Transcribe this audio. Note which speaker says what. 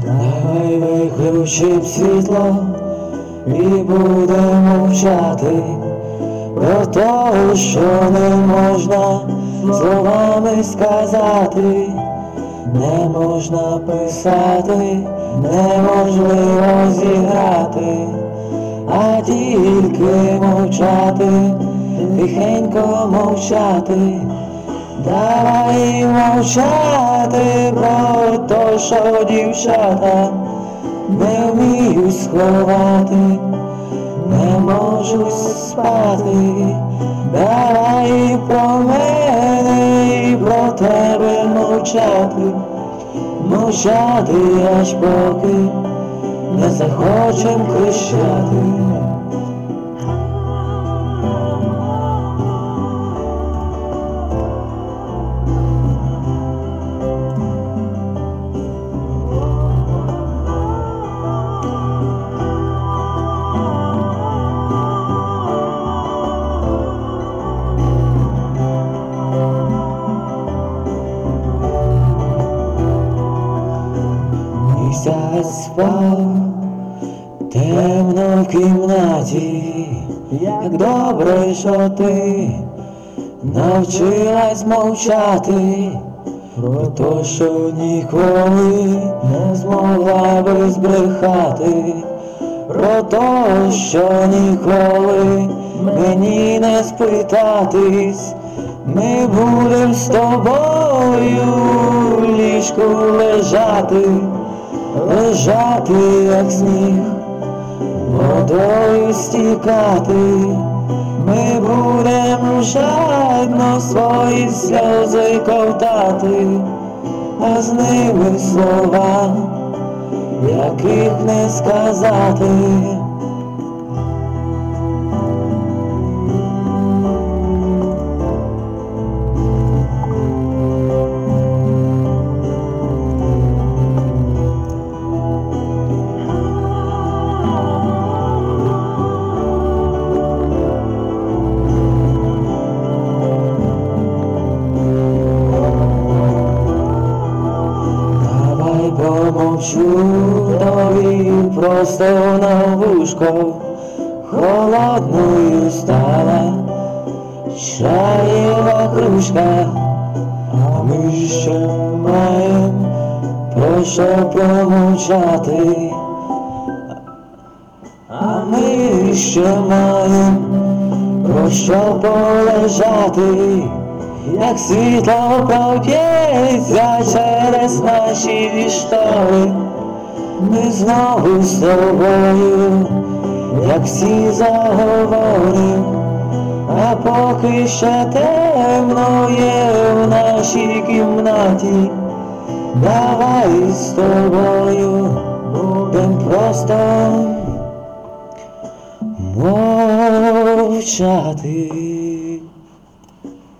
Speaker 1: Давай виключим світло і будемо мовчати про те, що не можна словами сказати, не можна писати, неможливо зіграти, а тільки мовчати, тихенько мовчати. Давай мовчати про те, що дівчата не вміють сховати, не можуть спати. Давай про мене і про тебе мовчати, мовчати аж поки не захочем кричати. Місяць спав темно в кімнаті, як добре, що ти навчилась мовчати про те, що ніколи не змогла би збрехати, про те, що ніколи мені не спитатись. Ми будем з тобою в ліжку лежати, лежати, як сніг, водою стікати. Ми будем жадно свої сльози ковтати, а з ними слова, яких не сказати. Помовчу тобі просто на вушко, холодною стала чаєва кружка, а ми ще маєм про що помовчати, а ми ще маєм про що полежати. Як світло проб'ється через наші штори, ми знову з тобою, як всі заговорим, а поки ще темно є в нашій кімнаті. Давай з тобою будем просто мовчати.